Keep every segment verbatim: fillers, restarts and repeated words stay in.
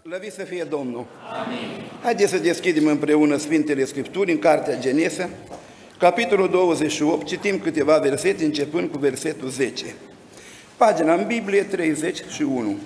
Slăvit să fie Domnul! Amin. Haideți să deschidem împreună Sfintele Scripturi în Cartea Genesa, capitolul douăzeci și opt, citim câteva versete începând cu versetul zece. Pagina în Biblie treizeci și unu.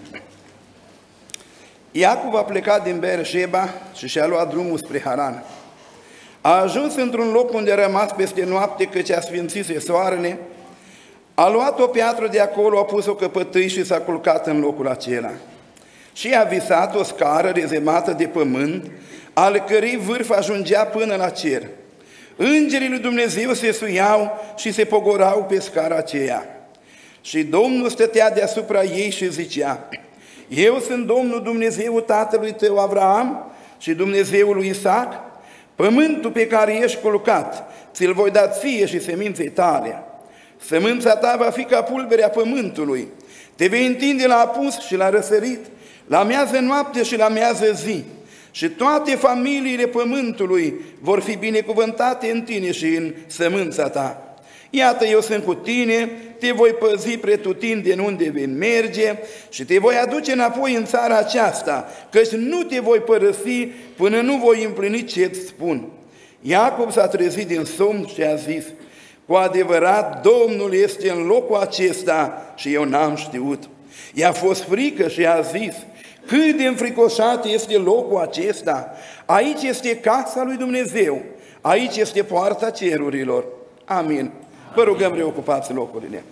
Iacov a plecat din Beersheba și și-a luat drumul spre Haran. A ajuns într-un loc unde a rămas peste noapte, căci a sfințise soarele. A luat o piatră de acolo, a pus-o căpătâi și s-a culcat în locul acela. Și a visat o scară rezemată de pământ, al cărei vârf ajungea până la cer. Îngerii lui Dumnezeu se suiau și se pogorau pe scara aceea. Și Domnul stătea deasupra ei și zicea: Eu sunt Domnul Dumnezeu tatălui tău Avraam și Dumnezeul lui Isaac. Pământul pe care ești culcat ți-l voi da ție și seminței tale. Sămânța ta va fi ca pulberea pământului. Te vei întinde la apus și la răsărit, la miază noapte și la miază zi. Și toate familiile pământului vor fi binecuvântate în tine și în sămânța ta. Iată, eu sunt cu tine, te voi păzi pretutindeni unde vei merge și te voi aduce înapoi în țara aceasta, căci nu te voi părăsi până nu voi împlini ce-ți spun. Iacov s-a trezit din somn și a zis: Cu adevărat, Domnul este în locul acesta și eu n-am știut. I-a fost frică și a zis: Cât de înfricoșat este locul acesta! Aici este casa lui Dumnezeu, aici este poarta cerurilor. Amin. Vă rugăm, reocupați locurile.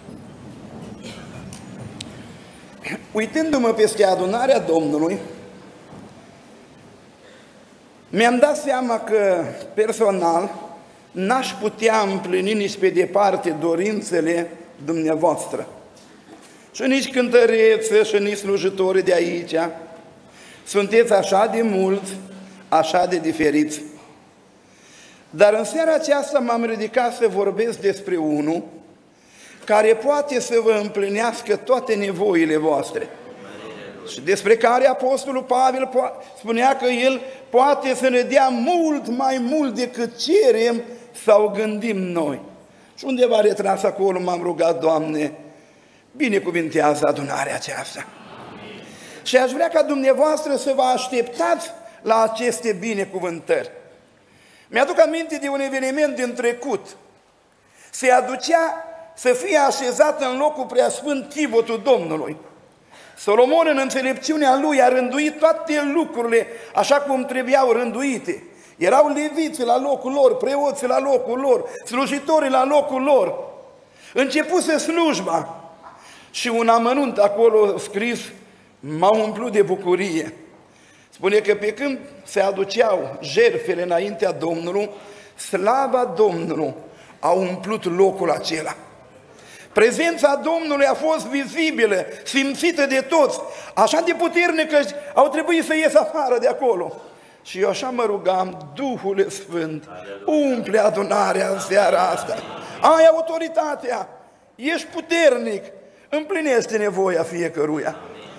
Uitându-mă peste adunarea Domnului, mi-am dat seama că personal n-aș putea împlini nici pe departe dorințele dumneavoastră. Și nici cântărețe și nici slujitorii de aici. Sunteți așa de mulți, așa de diferiți. Dar în seara aceasta m-am ridicat să vorbesc despre unul care poate să vă împlinească toate nevoile voastre. Și despre care Apostolul Pavel spunea că el poate să ne dea mult mai mult decât cerem sau gândim noi. Și undeva retras acolo m-am rugat: Doamne, binecuvintează adunarea aceasta. Amin. Și aș vrea ca dumneavoastră să vă așteptați la aceste binecuvântări. Mi-aduc aminte de un eveniment din trecut. Se aducea să fie așezat în locul preasfânt chivotul Domnului. Solomon, în înțelepciunea lui, a rânduit toate lucrurile așa cum trebuiau rânduite. Erau leviții la locul lor, preoții la locul lor, slujitorii la locul lor. Începuse slujba și un amănunt acolo scris m-a umplut de bucurie. Spune că pe când se aduceau jertfele înaintea Domnului, slava Domnului a umplut locul acela. Prezența Domnului a fost vizibilă, simțită de toți, așa de puternică că au trebuit să ies afară de acolo. Și eu așa mă rugam: Duhule Sfânt, umple adunarea în seara asta. Ai autoritatea, ești puternic, împlinește nevoia fiecăruia.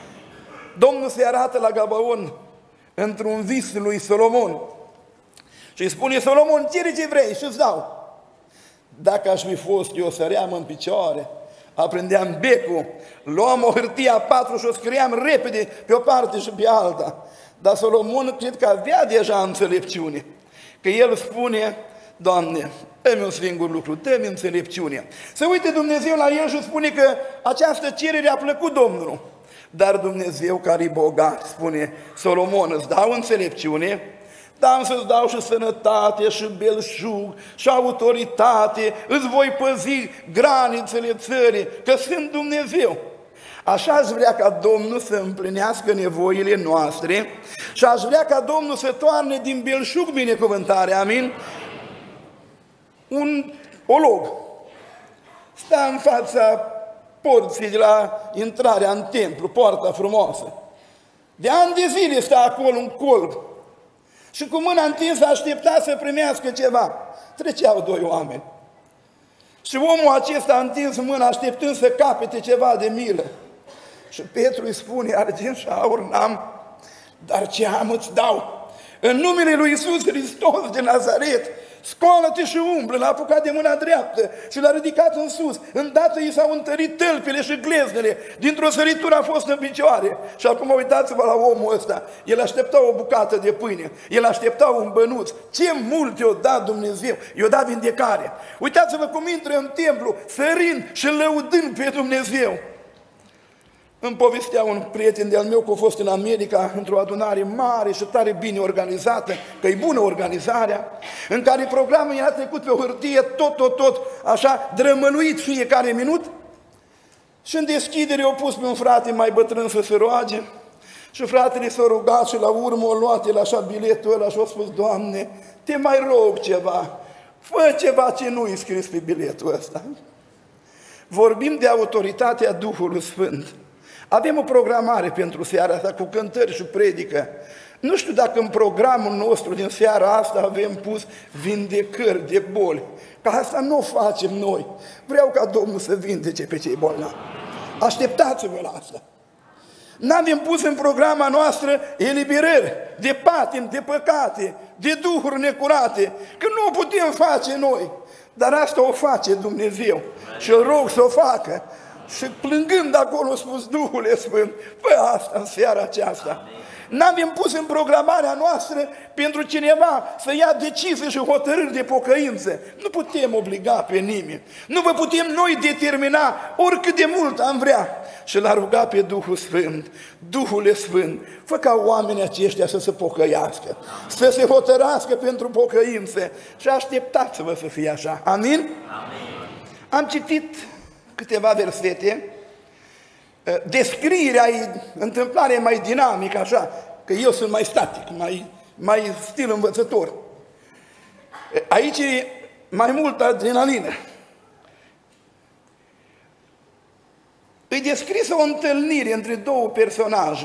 Domnul se arată la Gabaon într-un vis lui Solomon și îi spune: Solomon, cere ce vrei și îți dau. Dacă aș fi fost eu, săream în picioare, aprindeam becul, luam o hârtie a patru și o scriam repede pe o parte și pe alta. Dar Solomon cred că avea deja înțelepciune, că el spune: Doamne, dă-mi un singur lucru, dă-mi înțelepciune. Se uite Dumnezeu la el și spune că această cerere a plăcut Domnului. Dar Dumnezeu, care e bogat, spune: Solomon, îți dau înțelepciune, dar am să-ți dau și sănătate, și belșug, și autoritate, îți voi păzi granițele țării, că sunt Dumnezeu. Așa aș vrea ca Domnul să împlinească nevoile noastre și aș vrea ca Domnul să toarne din belșug binecuvântare. Amin? Un olog stă în fața porții de la intrarea în templu, poarta frumoasă. De ani de zile stă acolo în colb și cu mâna întinsă aștepta să primească ceva. Treceau doi oameni și omul acesta a întins mâna așteptând să capete ceva de milă. Și Petru îi spune: Argint și aur n-am, dar ce am îți dau. În numele lui Iisus Hristos de Nazaret, Scoală-te și umblă, l-a apucat de mâna dreaptă și l-a ridicat în sus. Îndată i s-au întărit tălpile și gleznele, dintr-o săritură a fost în picioare. Și acum uitați-vă la omul ăsta, el aștepta o bucată de pâine, el aștepta un bănuț. Ce mult i-a dat Dumnezeu, i-a dat vindecare. Uitați-vă cum intră în templu, sărind și lăudând pe Dumnezeu. Îmi povestea un prieten de-al meu că a fost în America într-o adunare mare și tare bine organizată, că e bună organizarea, în care programul era trecut pe o hârtie tot, tot, tot, așa, drămăluit fiecare minut. Și în deschidere au pus pe un frate mai bătrân să se roage și fratele s-a rugat și la urmă a luat el așa biletul ăla și a spus: Doamne, te mai rog ceva, fă ceva ce nu-i scris pe biletul ăsta. Vorbim de autoritatea Duhului Sfânt. Avem o programare pentru seara asta cu cântări și predică. Nu știu dacă în programul nostru din seara asta avem pus vindecări de boli, că asta nu o facem noi. Vreau ca Domnul să vindece pe cei bolnavi. Așteptați-vă la asta. N-avem pus în programa noastră eliberări de patim, de păcate, de duhuri necurate, că nu o putem face noi, dar asta o face Dumnezeu și îl rog să o facă. Și plângând acolo a spus: Duhule Sfânt, fă asta în seara aceasta. N-avem pus în programarea noastră pentru cineva să ia decizii și hotărâri de pocăință. Nu putem obliga pe nimeni. Nu vă putem noi determina oricât de mult am vrea. Și l-a rugat pe Duhul Sfânt: Duhule Sfânt, fă ca oamenii aceștia să se pocăiască, să se hotărască pentru pocăință. Și așteptați-vă să fie așa. Amin? Amin. Am citit câteva versete, descrierea e întâmplare mai dinamică, așa, că eu sunt mai static, mai, mai stil învățător. Aici e mai multă adrenalină. Îi descrisă o întâlnire între două personaje,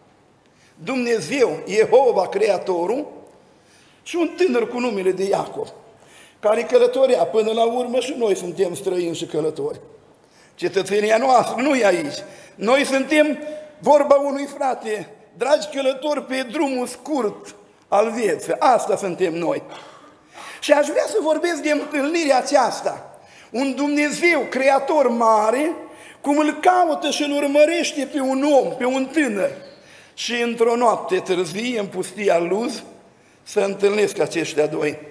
Dumnezeu, Jehova, Creatorul, și un tânăr cu numele de Iacov, care călătorea. Până la urmă și noi suntem străini și călători. Cetățenia noastră nu e aici. Noi suntem, vorba unui frate, dragi călători pe drumul scurt al vieții. Asta suntem noi. Și aș vrea să vorbesc de întâlnirea aceasta. Un Dumnezeu, Creator mare, cum îl caută și îl urmărește pe un om, pe un tânăr. Și într-o noapte târzie, în pustia Luz, să întâlnesc aceștia doi.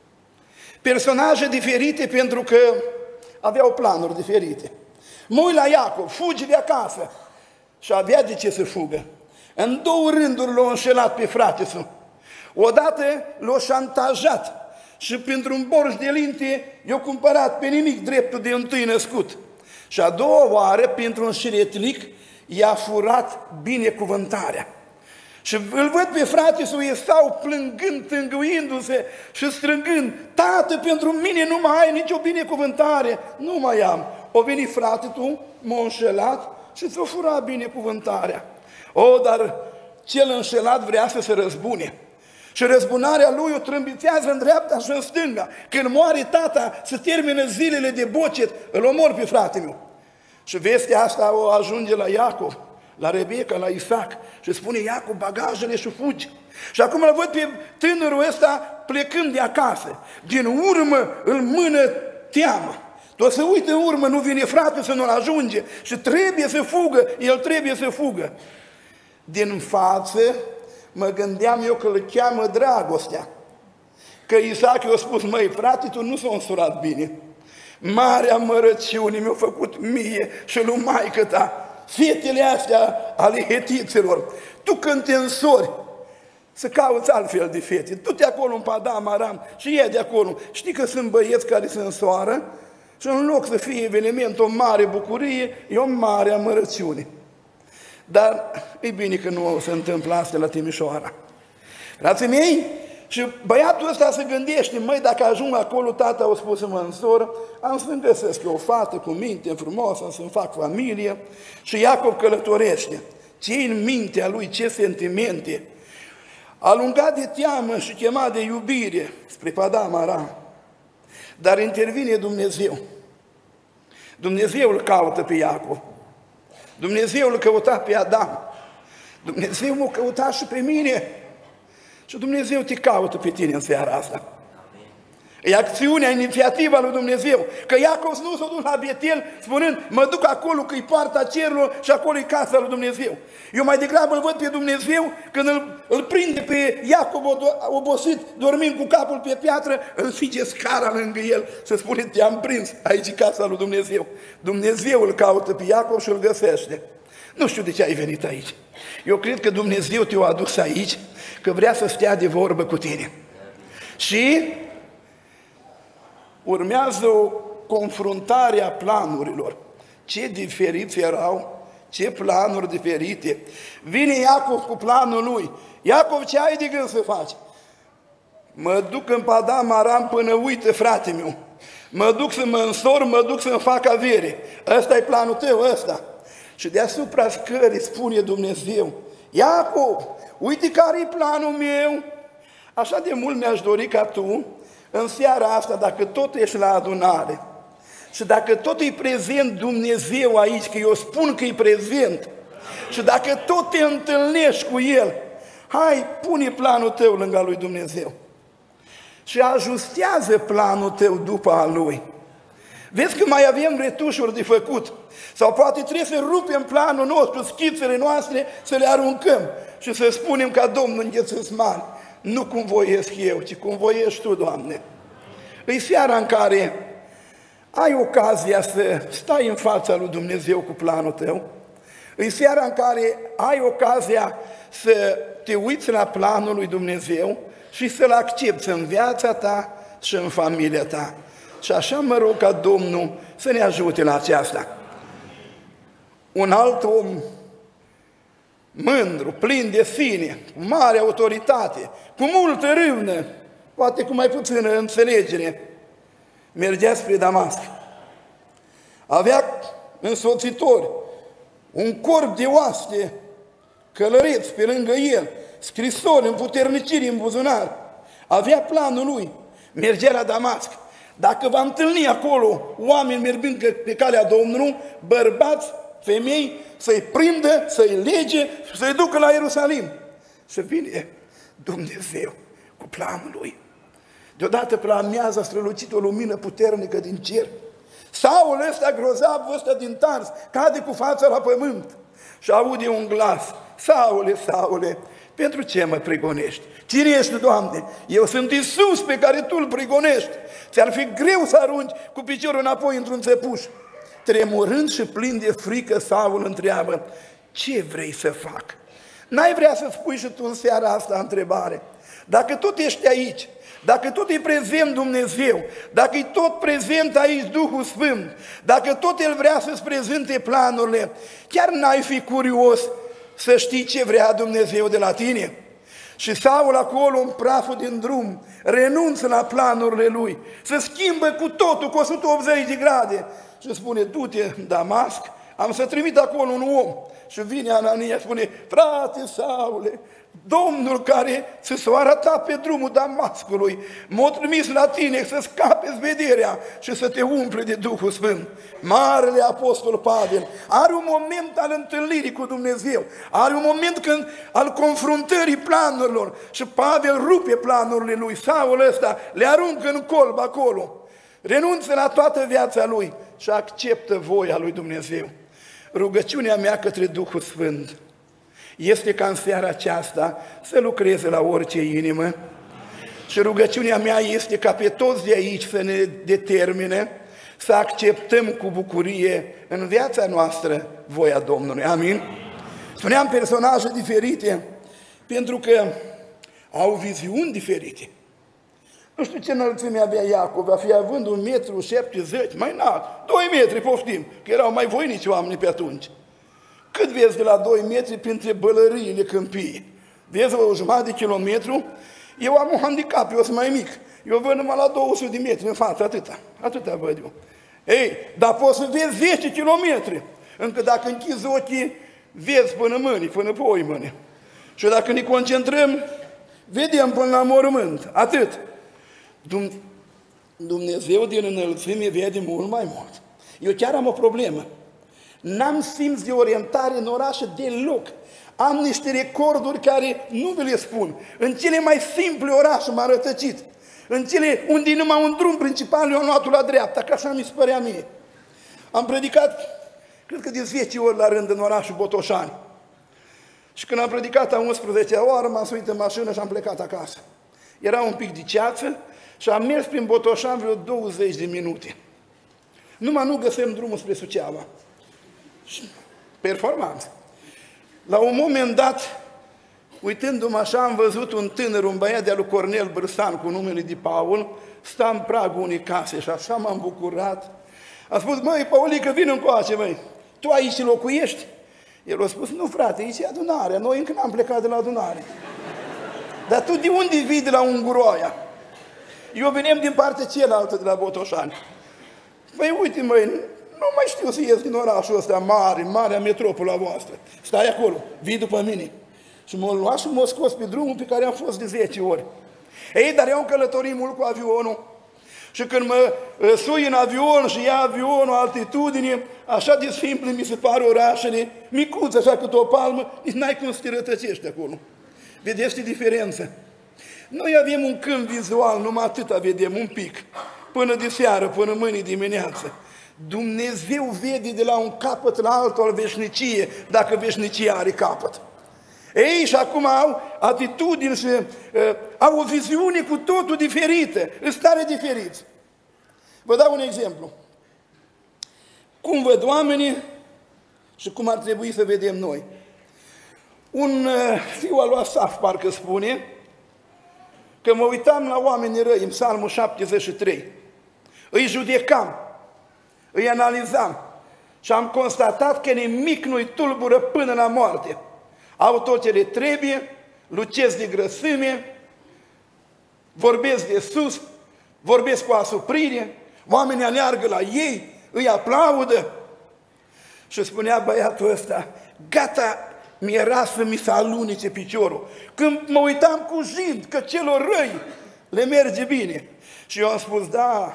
Personaje diferite pentru că aveau planuri diferite. Mă uit la Iacov, fugi de acasă. Și avea de ce să fugă. În două rânduri l-a înșelat pe frate său. Odată l-a șantajat și pentru un borș de linte i-a cumpărat pe nimic dreptul de întâi născut. Și a doua oară, pentru un șiretnic, i-a furat binecuvântarea. Și îl văd pe frate său Esau plângând, tângâindu-se și strângând: Tată, pentru mine nu mai ai nicio binecuvântare. Nu mai am. O venit frate tu, m-a înșelat și ți-o furat binecuvântarea. O, dar cel înșelat vrea să se răzbune. Și răzbunarea lui o trâmbițează în dreapta și în stânga. Când moare tata, se termină zilele de bocet, îl omor pe frate meu. Și vestea asta o ajunge la Iacov, la Rebecca, la Isaac, și spune Iacov: bagajele și fugi. Și acum îl văd pe tânărul ăsta plecând de acasă. Din urmă îl mână teamă. Tot să uită în urmă, nu vine frate să nu-l ajunge și trebuie să fugă, el trebuie să fugă. Din față mă gândeam eu că îl cheamă dragostea. Că Isaac i-a spus: măi, frate, tu nu s-a însurat bine. Marea mărăciune mi-a făcut mie și lui maică ta. Fetele astea ale hetiților, tu când te însori, să cauți altfel de fete. Du-te acolo în Padam Aram și ia de acolo. Știi că sunt băieți care se însoară și în loc să fie eveniment o mare bucurie, e o mare amărăciune. Dar e bine că nu se întâmplă asta la Timișoara. Frații mei, și băiatul ăsta se gândește: măi, dacă ajung acolo, tata a spus să mă însor, am să-mi găsesc o fată cu minte frumoasă, să-mi fac familie. Și Iacov călătorește. Ce în mintea lui, ce sentimente! Alungat de teamă și chemat de iubire spre Padam Aram. Dar intervine Dumnezeu. Dumnezeu îl caută pe Iacov. Dumnezeu îl căuta pe Adam. Dumnezeu m-a căutat și pe mine. Și Dumnezeu te caută pe tine în seara asta. E acțiunea, inițiativa lui Dumnezeu. Că Iacov nu s-a dus la Betel spunând, mă duc acolo că-i poarta cerurilor și acolo-i casa lui Dumnezeu. Eu mai degrabă îl văd pe Dumnezeu când îl, îl prinde pe Iacov obosit, dormind cu capul pe piatră, îl fige scara lângă el, să spune, te-am prins, aici e casa lui Dumnezeu. Dumnezeu îl caută pe Iacov și îl găsește. Nu știu de ce ai venit aici. Eu cred că Dumnezeu te-a adus aici, că vrea să stea de vorbă cu tine. Și urmează o confruntare a planurilor. Ce diferiți erau, ce planuri diferite. Vine Iacov cu planul lui. Iacov, ce ai de gând să faci? Mă duc în Padam Aram până uite, frate meu. Mă duc să mă însor, mă duc să-mi fac avere. Ăsta e planul tău, ăsta. Și deasupra scării spune Dumnezeu, Iacov, uite care e planul meu. Așa de mult mi-aș dori ca tu, în seara asta, dacă tot ești la adunare și dacă tot e prezent Dumnezeu aici, că eu spun că e prezent, și dacă tot te întâlnești cu El, hai, pune planul tău lângă lui Dumnezeu și ajustează planul tău după al Lui. Vezi că mai avem retușuri de făcut sau poate trebuie să rupem planul nostru, schițele noastre, să le aruncăm și să spunem ca Domnul îngheță-ți mari. Nu cum voiesc eu, ci cum voiești Tu, Doamne. E seara în care ai ocazia să stai în fața lui Dumnezeu cu planul tău. E seara în care ai ocazia să te uiți la planul lui Dumnezeu și să-L accepți în viața ta și în familia ta. Și așa mă rog ca Domnul să ne ajute la aceasta. Un alt om mândru, plin de sine, cu mare autoritate, cu multă râvnă, poate cu mai puțină înțelegere, mergea spre Damasc. Avea însoțitori, un corp de oaste, călăreți pe lângă el, scrisori, împuterniciri în buzunar. Avea planul lui, mergea la Damasc. Dacă va întâlni acolo oameni mergând pe calea Domnului, bărbați, femei, să-i prindă, să-i lege și să-i ducă la Ierusalim. Și vine Dumnezeu cu planul Lui. Deodată pe la amiază a strălucit o lumină puternică din cer. Saul ăsta grozav, ăsta din Tars, cade cu fața la pământ și aude un glas. Saule, Saule, pentru ce mă prigonești? Cine ești, Doamne? Eu sunt Iisus pe care Tu îl prigonești. Ți-ar fi greu să arunci cu piciorul înapoi într-un țepuș. Tremurând și plin de frică, Saul întreabă, ce vrei să fac? N-ai vrea să spui și tu în seara asta întrebare? Dacă tot ești aici, dacă tot e prezent Dumnezeu, dacă e tot prezent aici Duhul Sfânt, dacă tot El vrea să-ți prezinte planurile, chiar n-ai fi curios să știi ce vrea Dumnezeu de la tine? Și Saul acolo în praful din drum renunță la planurile lui, se schimbă cu totul, cu o sută optzeci de grade și spune, du-te în Damasc, am să trimit acolo un om. Și vine Anania și spune, frate Saule, Domnul care ți s-a arătat pe drumul Damascului, m-a trimis la tine să scapeți vederea și să te umple de Duhul Sfânt. Marele Apostol Pavel are un moment al întâlnirii cu Dumnezeu, are un moment când, al confruntării planurilor și Pavel rupe planurile lui. Saul ăsta le aruncă în colb acolo, renunță la toată viața lui și acceptă voia lui Dumnezeu. Rugăciunea mea către Duhul Sfânt este ca în seara aceasta să lucreze la orice inimă și rugăciunea mea este ca pe toți de aici să ne determine să acceptăm cu bucurie în viața noastră voia Domnului. Amin? Spuneam personaje diferite pentru că au viziuni diferite. Nu știu ce înălțime avea Iacov, va fi având un metru șaptezeci, mai înalt, doi metri, poftim, că erau mai voinici oameni pe atunci. Cât vezi de la doi metri printre bălăriile câmpiei? Vezi o jumătate de kilometru? Eu am un handicap, eu sunt mai mic. Eu văd numai la două sute de metri în față, atâta, atâta văd eu. Ei, dar poți să vezi zece kilometri, încă dacă închizi ochii, vezi până mâini, până pe oi mâini. Și dacă ne concentrăm, vedem până la mormânt, atât. Dumnezeu din înălțime vede mult mai mult. Eu chiar am o problemă. N-am simț de orientare în orașe deloc. Am niște recorduri care nu vi le spun. În cele mai simple orașe m-am rătăcit. În cele unde e numai un drum principal, eu am luat la dreapta, că așa mi se părea mie. Am predicat, cred că de zece ori la rând în orașul Botoșani. Și când am predicat a unsprezecea oară, m-am suit în mașină și am plecat acasă. Era un pic de ceață și am mers prin Botoșani vreo douăzeci de minute. Numai nu găsim drumul spre Suceava. Performanță. La un moment dat, uitându-mă așa, am văzut un tânăr, un băiat de-a lui Cornel Bârsan, cu numele de Paul, sta în pragul unei case și așa m-am bucurat. Am spus, măi, Paulică, vină încoace, măi, tu aici locuiești? El a spus, nu frate, aici e adunarea, noi încă n-am plecat de la adunare. Dar tu de unde vii de la Unguroaia? Eu venim din partea cealaltă de la Botoșani. Păi uite, măi, nu mai știu să ies din orașul ăsta mare, marea metropolă a voastră. Stai acolo, vii după mine. Și m-a luat și m-a scos pe drumul pe care am fost de zece ori. Ei, dar eu am călătorit mult cu avionul. Și când mă sui în avion și ia avionul, altitudine, așa de simple mi se pare orașele, micuț, așa cât o palmă, nici n-ai cum să te rătăcești acolo. Vedeți ce diferență? Noi avem un câmp vizual, numai atâta vedem, un pic, până de seară, până mâine dimineață. Dumnezeu vede de la un capăt la altul al veșnicie, dacă veșnicia are capăt. Ei, și acum au atitudini și uh, au o viziune cu totul diferită, în stare diferiți. Vă dau un exemplu. Cum văd oamenii și cum ar trebui să vedem noi. Un uh, fiu al lui Asaf, parcă spune, că mă uitam la oamenii răi, în Psalmul șaptezeci și trei. Îi judecam, îi analizam și am constatat că nimic nu-i tulbură până la moarte. Au tot ce le trebuie, lucesc de grăsime, vorbesc de sus, vorbesc cu asuprire, oamenii aleargă la ei, îi aplaudă. Și spunea băiatul ăsta, gata, mi-era să mi se alunice piciorul. Când mă uitam cu jind că celor răi le merge bine. Și eu am spus, da,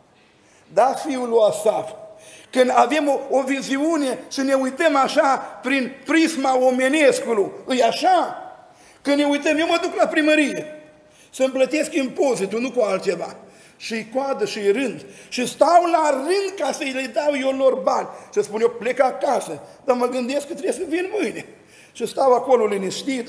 da, fiul lui Asaf, când avem o, o viziune și ne uităm așa prin prisma omenescului, îi așa? Când ne uităm, eu mă duc la primărie să-mi plătesc impozitul, nu cu altceva. Și-i coadă și-i rând. Și stau la rând ca să-i le dau eu lor bani. Și spun eu, plec acasă, dar mă gândesc că trebuie să vin mâine. Și stau acolo liniștit.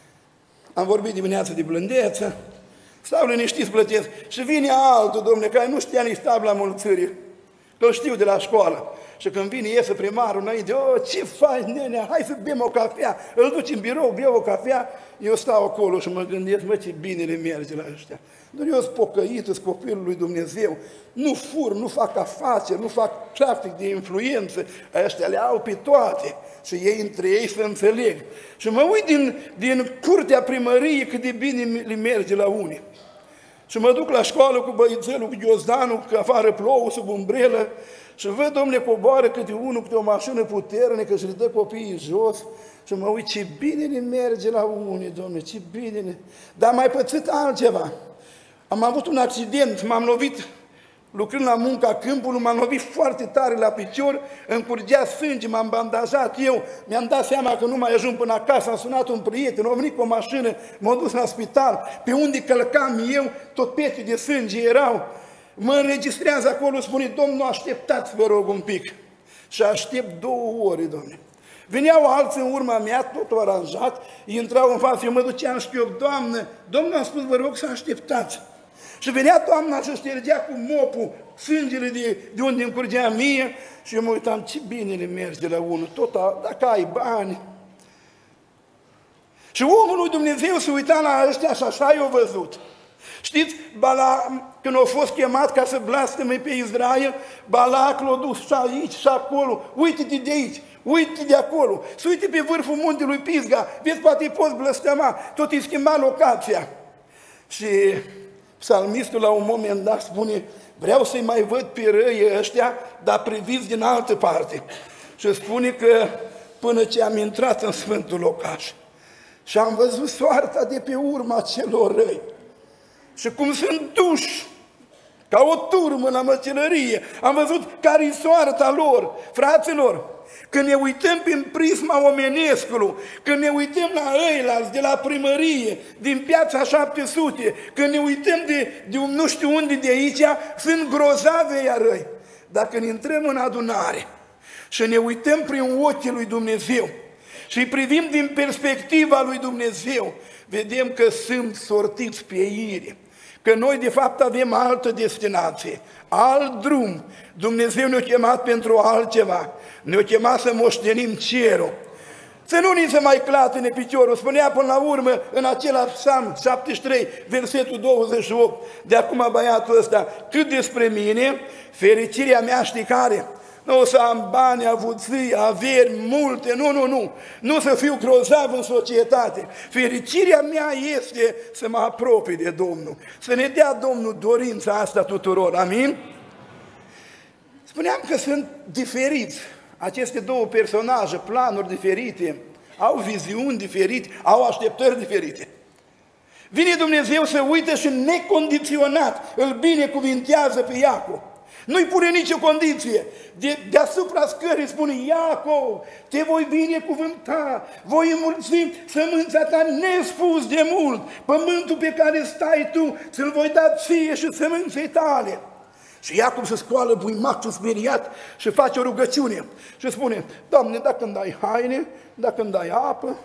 Am vorbit dimineața de blândeță. Stau liniștit, plătesc. Și vine altul, domnule, care nu știa nici tabla mulțirii. Că știu de la școală. Și când vine, iese primarul înainte, oh, ce faci, nenea, hai să bem o cafea. Îl duci în birou, beau o cafea, eu stau acolo și mă gândesc, mă, ce bine le merge la ăștia. Dar eu sunt pocăit, sunt copilul lui Dumnezeu, nu fur, nu fac afaceri, nu fac trafic de influență, ăștia le au pe toate și ei între ei să înțeleg. Și mă uit din, din curtea primăriei cât de bine le merge la unii. Și mă duc la școală cu băițelul, cu ghiozdanul, că afară plouă, sub umbrelă, și văd, domnule, coboară câte unul, câte o mașină puternică și le dă copiii jos. Și mă uit, ce bine ne merge la unii, domnule, ce bine ne... Dar am mai pățit altceva. Am avut un accident, m-am lovit, lucrând la munca câmpului, m-am lovit foarte tare la picior, îmi curgea sânge, m-am bandajat eu, mi-am dat seama că nu mai ajung până acasă, am sunat un prieten, a venit cu o mașină, m-a dus la spital, pe unde călcam eu, tot pete de sânge erau. Mă înregistrează acolo, spune, domnul, așteptați, vă rog, un pic. Și aștept două ore, domnule. Veneau alții în urma mea, totul aranjat, intrau în față, eu mă duceam și eu, doamnă, domnul, am spus, vă rog să așteptați. Și venea doamna și ștergea cu mopul sângele de, de unde îmi curgea mie și eu mă uitam, ce bine le mergi de la unul, tot a, dacă ai bani. Și omul lui Dumnezeu se uita la ăștia și așa i-a văzut. Știți, Balaam, când a fost chemat ca să blasteme pe Israel, Balac l-a dus și aici și acolo, uite-te de aici, uite de acolo, să uite pe vârful muntelui Pisga, vezi, poate îi poți blăstăma, tot îi schimba locația. Și psalmistul la un moment dat spune, vreau să-i mai văd pe răii ăștia, dar priviți din altă parte. Și spune că până ce am intrat în Sfântul Locaș și am văzut soarta de pe urma celor răi și cum sunt duși ca o turmă la măcelărie. Am văzut care-i soarta lor. Fraților, când ne uităm prin prisma omenescului, când ne uităm la ăilalți de la primărie, din Piața șapte sute, când ne uităm de, de un nu știu unde de aici, sunt grozave iar răi. Dar când intrăm în adunare și ne uităm prin ochii lui Dumnezeu și privim din perspectiva lui Dumnezeu, vedem că sunt sortiți pe ire, că noi de fapt avem altă destinație, alt drum. Dumnezeu ne-a chemat pentru altceva, ne-a chemat să moștenim cerul. Să nu ni se mai clatine piciorul, spunea până la urmă în acela Psalm șaptezeci și trei, versetul douăzeci și opt, de acum băiatul ăsta, cât despre mine, fericirea mea știi care? Nu o să am bani, avuții, averi multe, nu, nu, nu, nu să fiu grozav în societate. Fericirea mea este să mă apropii de Domnul, să ne dea Domnul dorința asta tuturor, amin? Spuneam că sunt diferiți. Aceste două personaje, planuri diferite, au viziuni diferite, au așteptări diferite. Vine Dumnezeu să uită și necondiționat îl binecuvintează pe Iacov. Nu-i pune nicio condiție. De, deasupra scării spune, Iacov, te voi binecuvânta, voi înmulți sămânța ta nespus de mult. Pământul pe care stai tu, ți-l voi da ție și sămânței tale. Și Iacov se scoală buimacul speriat și face o rugăciune și spune, Doamne, dacă îmi dai haine, dacă îmi dai apă,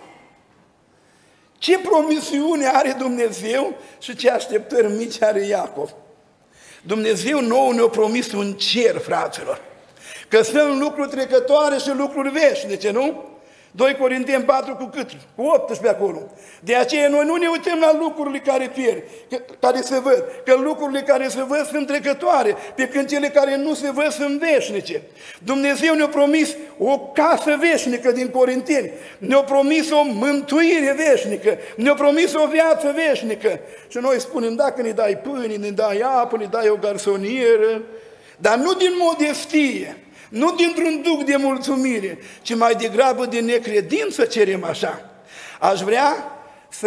ce promisiune are Dumnezeu și ce așteptări mici are Iacov? Dumnezeu nouă ne-a promis un cer, fraților, că sunt lucruri trecătoare și lucruri veșnice, nu? doi Corinteni patru cu cât? Cu optsprezece acolo. De aceea noi nu ne uităm la lucrurile care pierd, care se văd, că lucrurile care se văd sunt trecătoare, pe când cele care nu se văd sunt veșnice. Dumnezeu ne-a promis o casă veșnică din Corinteni, ne-a promis o mântuire veșnică, ne-a promis o viață veșnică. Și noi spunem, dacă ne dai pâine, ne dai apă, ne dai o garsonieră, dar nu din modestie, nu dintr-un duc de mulțumire, ci mai degrabă de necredință cerem așa. Aș vrea să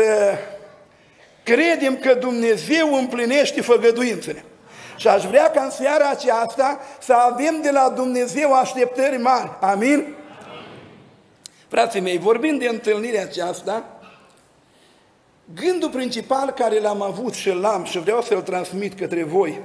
credem că Dumnezeu împlinește făgăduințele. Și aș vrea ca în seara aceasta să avem de la Dumnezeu așteptări mari. Amin? Amin. Frații mei, vorbind de întâlnirea aceasta, gândul principal care l-am avut și l-am și vreau să-l transmit către voi,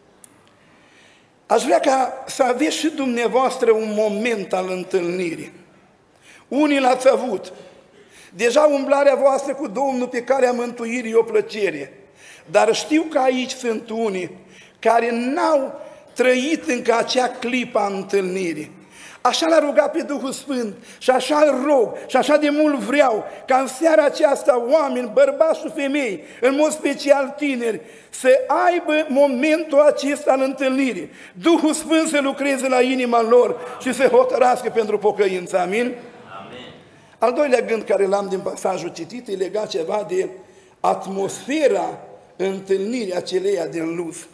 aș vrea ca să aveți și dumneavoastră un moment al întâlnirii. Unii l-ați avut. Deja umblarea voastră cu Domnul pe calea mântuirii e o plăcere. Dar știu că aici sunt unii care n-au trăit încă acea clipă a întâlnirii. Așa l-a rugat pe Duhul Sfânt și așa îl rog și așa de mult vreau ca în seara aceasta oameni, bărbați și femei, în mod special tineri, să aibă momentul acesta al întâlnirii. Duhul Sfânt să lucreze la inima lor și să hotărască pentru pocăință. Amin? Amin. Al doilea gând care l-am din pasajul citit e legat ceva de atmosfera întâlnirii aceleia din Luz.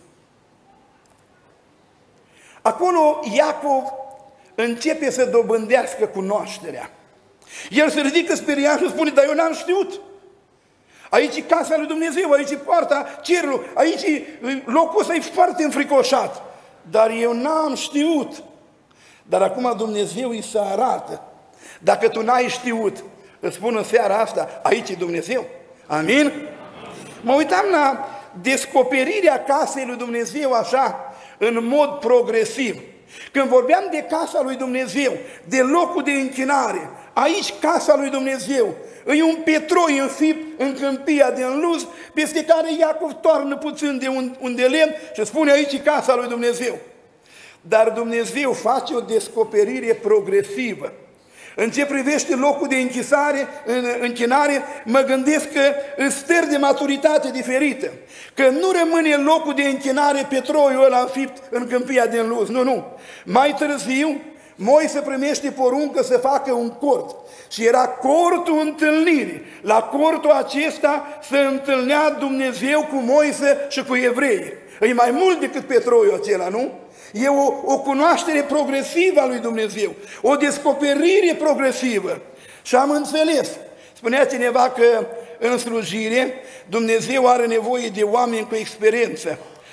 Acolo Iacov începe să dobândească cunoașterea. El se ridică speriat și spune, dar eu n-am știut. Aici e casa lui Dumnezeu, aici e poarta cerului, aici e locul ăsta e foarte înfricoșat. Dar eu n-am știut. Dar acum Dumnezeu îi se arată. Dacă tu n-ai știut, îți spun în seara asta, aici e Dumnezeu. Amin? Mă uitam la descoperirea casei lui Dumnezeu așa, în mod progresiv. Când vorbeam de casa lui Dumnezeu, de locul de închinare, aici casa lui Dumnezeu, e un petroi înfipt în câmpia din Luz, peste care Iacov toarnă puțin de un, un de lemn și spune aici e casa lui Dumnezeu. Dar Dumnezeu face o descoperire progresivă. În ce privește locul de închisare, în închinare, mă gândesc că în stări de maturitate diferită. Că nu rămâne locul de închinare petroiul ăla înfipt în câmpia din Luz. Nu, nu. Mai târziu, Moise primește poruncă să facă un cort. Și era cortul întâlnirii. La cortul acesta se întâlnea Dumnezeu cu Moise și cu evrei. E mai mult decât petroiul acela, nu? E o, o cunoaștere progresivă a lui Dumnezeu, o descoperire progresivă. Și am înțeles, spunea cineva că în slujire Dumnezeu are nevoie de oameni cu experiență.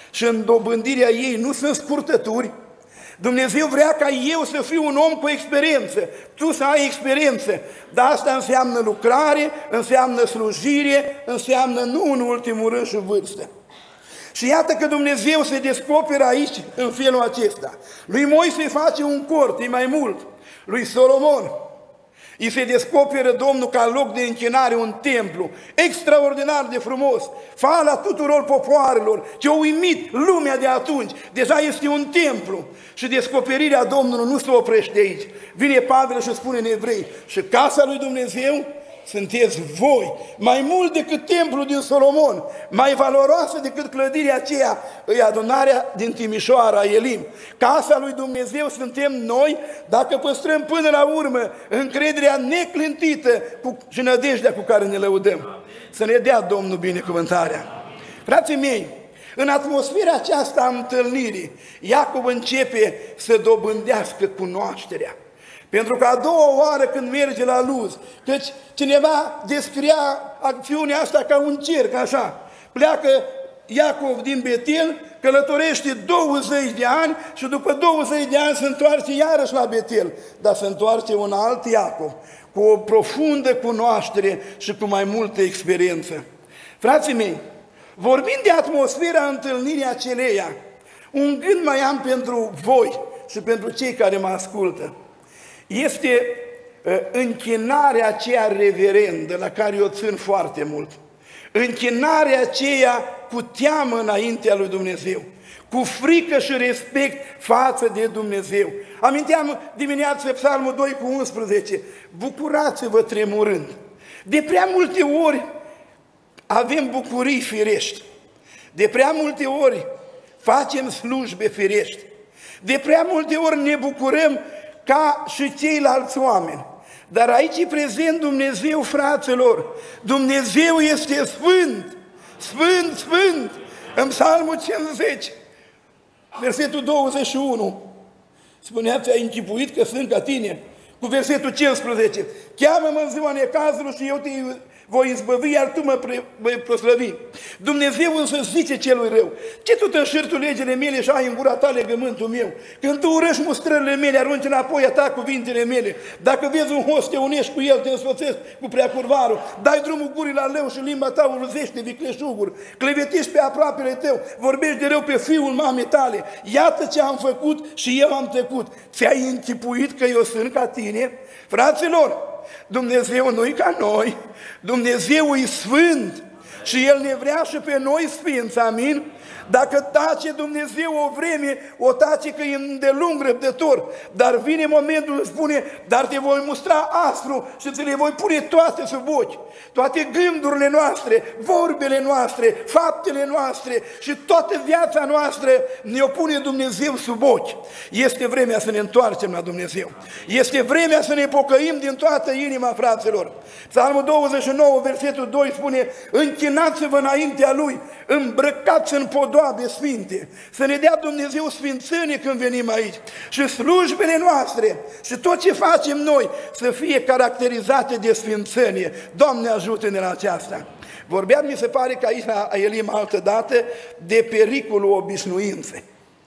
și în dobândirea ei nu sunt scurtături. Dumnezeu vrea ca eu să fiu un om cu experiență, tu să ai experiență, dar asta înseamnă lucrare, înseamnă slujire, înseamnă nu în ultimul rând și vârstă. Și iată că Dumnezeu se descoperă aici în felul acesta. Lui Moise îi face un cort, e mai mult, lui Solomon îi se descoperă Domnul ca loc de închinare un templu extraordinar de frumos, fala tuturor popoarelor, ce a uimit lumea de atunci. Deja este un templu și descoperirea Domnului nu se oprește aici. Vine Pavel și spune în Evrei, și casa lui Dumnezeu sunteți voi, mai mult decât templul din Solomon, mai valoroasă decât clădirea aceea, e adunarea din Timișoara, Elim. Casa lui Dumnezeu suntem noi, dacă păstrăm până la urmă încrederea neclintită cu, și nădejdea cu care ne lăudăm. Să ne dea Domnul binecuvântarea. Frații mei, în atmosfera aceasta a întâlnirii, Iacov începe să dobândească cunoașterea. Pentru că a doua oară când merge la Luz, căci cineva descria acțiunea asta ca un cerc, așa. Pleacă Iacov din Betel, călătorește douăzeci de ani și după douăzeci de ani se întoarce iarăși la Betel, dar se întoarce un alt Iacov, cu o profundă cunoaștere și cu mai multă experiență. Frații mei, vorbind de atmosfera întâlnirii aceleia, un gând mai am pentru voi și pentru cei care mă ascultă. Este uh, închinarea aceea reverendă, la care eu țin foarte mult. Închinarea aceea cu teamă înaintea lui Dumnezeu, cu frică și respect față de Dumnezeu. Aminteam dimineața Psalmul doi cu unsprezece, bucurați-vă tremurând. De prea multe ori avem bucurii firești, de prea multe ori facem slujbe firești, de prea multe ori ne bucurăm ca și ceilalți oameni. Dar aici e prezent Dumnezeu, fraților. Dumnezeu este sfânt, sfânt, sfânt. În Psalmul cincizeci, versetul douăzeci și unu, spunea, ți-ai închipuit că sunt ca tine? Cu versetul cincisprezece, cheamă-mă în ziua necazului și eu te voi izbăvi, iar tu mă vei proslăvi. Dumnezeu însă zice celui rău, ce tu te înșiri tu legile mele și ai în gura ta legământul meu? Când tu urăști mustrările mele, arunci înapoi a ta cuvintele mele. Dacă vezi un host, te unești cu el, te însoțesc cu preacurvarul, dai drumul gurii la leu și limba ta urzește vicleșuguri, clevetești pe aproapele tău, vorbești de rău pe fiul mamei tale. Iată ce am făcut și eu am trecut. Ți-ai închipuit că eu sunt ca tine? Fraților, Dumnezeu nu-i ca noi, Dumnezeu e sfânt și El ne vrea și pe noi sfinți, amin? Dacă tace Dumnezeu o vreme, o tace că e îndelung răbdător, dar vine momentul, spune, dar te voi mustra aspru și ți le voi pune toate sub ochi. Toate gândurile noastre, vorbele noastre, faptele noastre și toată viața noastră ne-o pune Dumnezeu sub ochi. Este vremea să ne întoarcem la Dumnezeu. Este vremea să ne pocăim din toată inima, fraților. Psalmul douăzeci și nouă, versetul doi spune, închinați-vă înaintea Lui, îmbrăcați în podoabe sfinte, să ne dea Dumnezeu sfințenie când venim aici și slujbele noastre și tot ce facem noi să fie caracterizate de sfințenie. Doamne, ajută-ne la aceasta. Vorbeam, mi se pare că aici la Elim altă dată, de pericolul obișnuinței.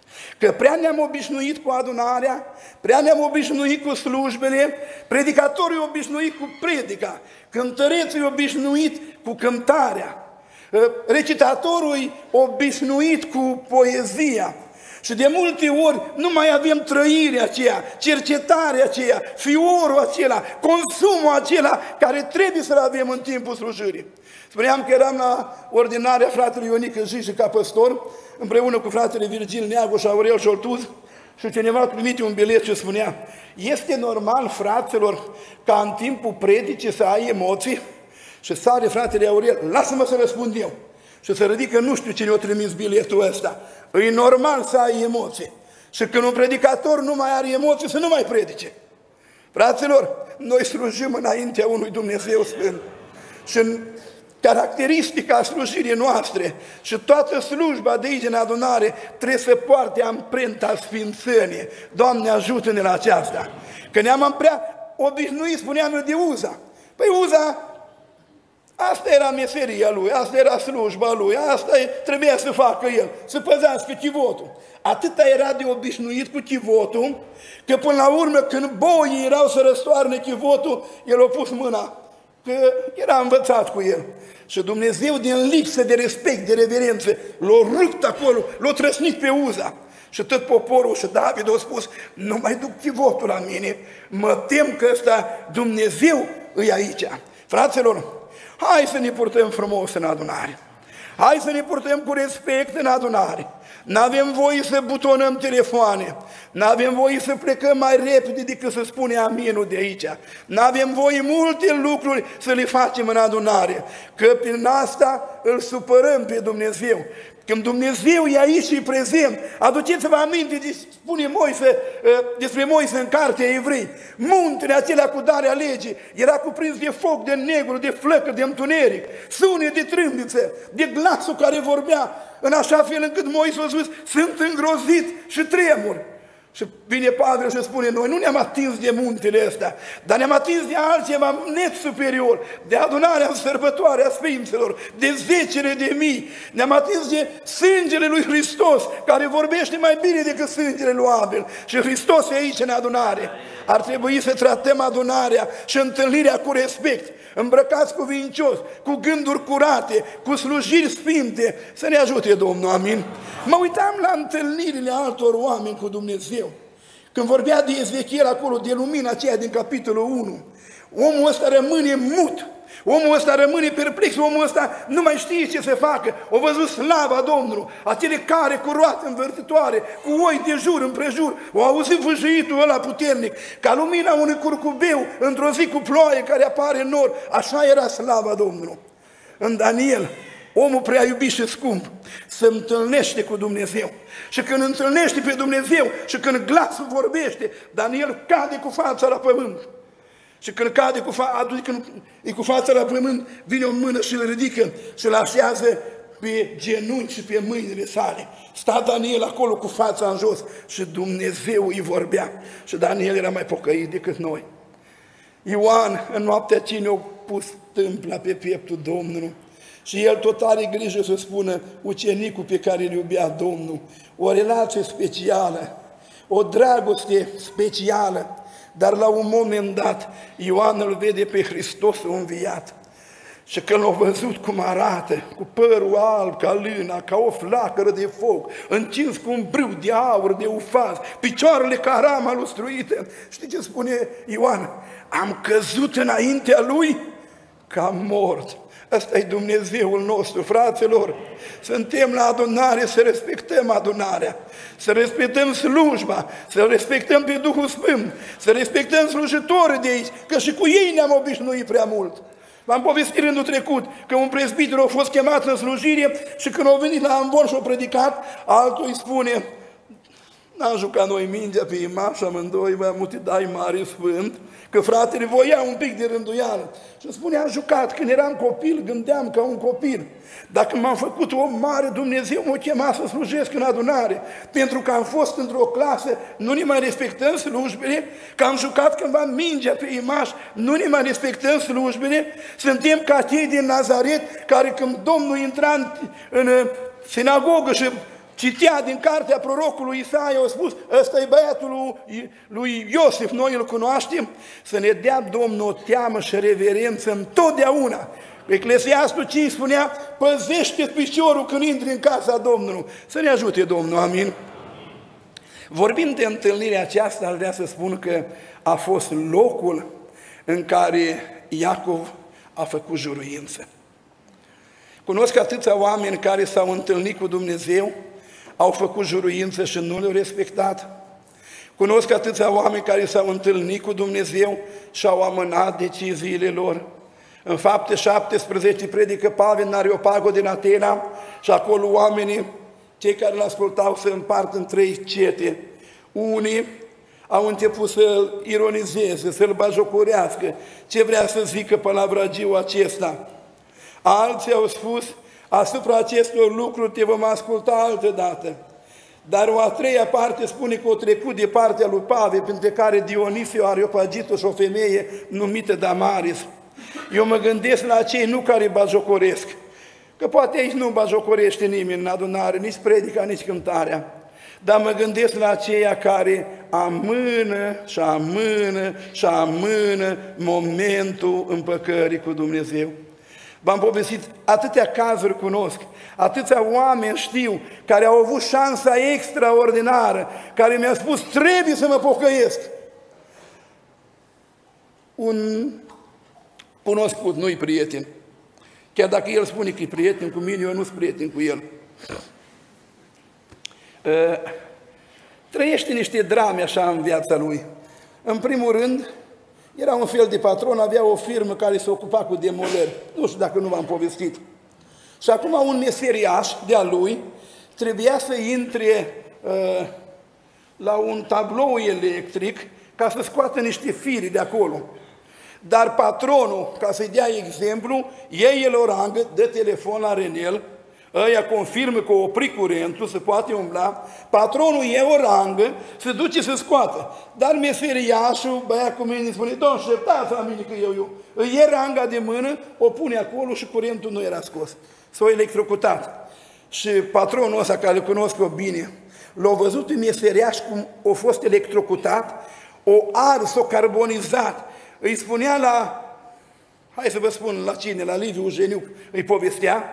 Că prea ne-am obișnuit cu adunarea, prea ne-am obișnuit cu slujbele, predicatorul e obișnuit cu predica, cântărețul e obișnuit cu cântarea, recitatorul e obișnuit cu poezia. Și de multe ori nu mai avem trăirea aceea, cercetarea aceea, fiorul acela, consumul acela care trebuie să-l avem în timpul slujirii. Spuneam că eram la ordinarea fratelui Ionică Jiși ca păstor, împreună cu fratele Virgil Neagu și Aurel Șoltuz, și cineva trimite un bilet și spunea, este normal, fraților, ca în timpul predicii să ai emoții? Și sare fratele Aurel, lasă-mă să răspund eu. Și se ridică, nu știu cine o trimis biletul ăsta. E normal să ai emoții. Și când un predicator nu mai are emoții, să nu mai predice. Fraților, noi slujim înaintea unui Dumnezeu Sfânt. Și în caracteristica slujirii noastre și toată slujba de aici în adunare trebuie să poarte amprenta sfințenie. Doamne, ajută-ne la aceasta. Că ne-am prea obișnuit, spuneam eu, de Uza. Păi Uza Asta era meseria lui, asta era slujba lui, asta trebuia să facă el, să păzească chivotul. Atâta era de obișnuit cu chivotul, că până la urmă, când boii erau să răstoarne chivotul, el a pus mâna, că era învățat cu el. Și Dumnezeu, din lipsă de respect, de reverență, l-a rupt acolo, l-a trăsnit pe uza. Și tot poporul și David a spus, nu mai duc chivotul la mine, mă tem că ăsta Dumnezeu îi aici. Fraților, hai să ne purtăm frumos în adunare. Hai să ne purtăm cu respect în adunare. N-avem voie să butonăm telefoane. N-avem voie să plecăm mai repede decât să spune aminul de aici. N-avem voie multe lucruri să le facem în adunare. Că prin asta îl supărăm pe Dumnezeu. Când Dumnezeu e aici și e prezent, aduceți-vă aminte de, spune Moise, despre Moise în cartea Evrei. Muntele acela cu darea legii era cuprins de foc, de negru, de flăcări, de întuneric, sunet de trâmbițe, de glasul care vorbea, în așa fel încât Moise a spus, sunt îngrozit și tremur. Și vine Pavel și spune, noi nu ne-am atins de muntele ăsta, dar ne-am atins de altceva net superior, de adunarea în sărbătoare a Sfinților, de zecile de mii, ne-am atins de sângele lui Hristos, care vorbește mai bine decât sângele lui Abel. Și Hristos e aici în adunare. Ar trebui să tratăm adunarea și întâlnirea cu respect, îmbrăcați cuvincios, cu gânduri curate, cu slujiri sfinte, să ne ajute Domnul, amin. Mă uitam la întâlnirile altor oameni cu Dumnezeu, când vorbea de Ezechiel acolo, de lumina aceea din capitolul unu, omul ăsta rămâne mut, omul ăsta rămâne perplex, omul ăsta nu mai știe ce să facă, o văzut slava Domnului, acele care cu roate învârtitoare, cu oi de jur împrejur, o auzit vâjâitul ăla puternic, ca lumina unui curcubeu într-o zi cu ploaie care apare în nor, așa era slava Domnului. În Daniel, omul prea iubit și scump, se întâlnește cu Dumnezeu. Și când întâlnește pe Dumnezeu și când glasul vorbește, Daniel cade cu fața la pământ. Și când cade cu, fa când e cu fața la pământ, vine o mână și îl ridică și îl așează pe genunchi și pe mâinile sale. Sta Daniel acolo cu fața în jos și Dumnezeu îi vorbea. Și Daniel era mai pocăit decât noi. Ioan, în noaptea cine a pus tâmpla pe pieptul Domnului. Și el tot are grijă să spună ucenicul pe care îl iubea Domnul. O relație specială, o dragoste specială. Dar la un moment dat, Ioan îl vede pe Hristos înviat. Și când l-a văzut cum arată, cu părul alb ca lâna, ca o flacără de foc, încins cu un brâu de aur, de ufaz, picioarele ca rama lustruită, știi ce spune Ioan? Am căzut înaintea lui ca mort. Ăsta e Dumnezeul nostru, fraților. Suntem la adunare să respectăm adunarea, să respectăm slujba, să respectăm pe Duhul Sfânt, să respectăm slujitorii de aici, că și cu ei ne-am obișnuit prea mult. V-am povestit rândul trecut că un prezbiter a fost chemat în slujire și când a venit la amvon și a predicat, altul îi spune, n-am jucat noi mingea pe imaș amândoi, vă dai mare sfânt, că fratele voia un pic de rânduială. Și îmi spune, am jucat, când eram copil, gândeam ca un copil. Dacă m-am făcut om mare, Dumnezeu m-a chemat să slujesc în adunare. Pentru că am fost într-o clasă, nu ne mai respectăm slujbele, că am jucat cândva mingea pe imaș, nu ne mai respectăm slujbele, suntem ca cei din Nazaret, care când Domnul intra în, în sinagogă și citea din cartea prorocului Isaia, a spus, ăsta e băiatul lui, lui Iosif, noi îl cunoaștem, să ne dea Domnul o teamă și reverență întotdeauna. Eclesiastul cinci spunea, păzește piciorul când intri în casa Domnului. Să ne ajute Domnul, amin. Vorbind de întâlnirea aceasta, aș vrea să spun că a fost locul în care Iacov a făcut juruință. Cunosc atâția oameni care s-au întâlnit cu Dumnezeu, au făcut juruință și nu le-au respectat. Cunosc atâția oameni care s-au întâlnit cu Dumnezeu și au amânat deciziile lor. În Fapte șaptesprezece predică Pavel în Areopagul din Atena și acolo oamenii, cei care îl ascultau, se împart în trei cete. Unii au început să-l ironizeze, să-l bajocorească, ce vrea să zică palavragiul acesta. Alții au spus, asupra acestor lucruri te vom asculta altă dată. Dar o a treia parte spune că o trecut de partea lui Pavel, printre care Dionisiu Areopagitul și o femeie numită Damaris. Eu mă gândesc la cei nu care bajocoresc, că poate aici nu bajocorește nimeni în adunare, nici predica, nici cântarea, dar mă gândesc la aceia care amână și amână și amână momentul împăcării cu Dumnezeu. V-am povestit, atâtea cazuri cunosc, atâția oameni știu care au avut șansa extraordinară, care mi-au spus, trebuie să mă pocăiesc. Un cunoscut, nu-i prieten, chiar dacă el spune că e prieten cu mine, eu nu sunt prieten cu el. Trăiește niște drame așa în viața lui. În primul rând, era un fel de patron, avea o firmă care se ocupa cu demolări. Nu știu dacă nu v-am povestit. Și acum un meseriaș de-a lui trebuia să intre uh, la un tablou electric ca să scoată niște firi de acolo. Dar patronul, ca să-i dea exemplu, ei el o rangă, dă telefon la Renel, ăia confirmă că opri curentul, se poate umbla, patronul e o rangă, se duce să scoată. Dar meseriașul, băia cu mine, spune, domn șef, dați la mine că eu, eu. Îi e ranga de mână, o pune acolo și curentul nu era scos. S-a electrocutat. Și patronul ăsta, care îl cunosc eu bine, l-a văzut pe meseriaș cum a fost electrocutat, o ars, o carbonizat. Îi spunea la, hai să vă spun la cine, la Liviu Ujeniuc, îi povestea,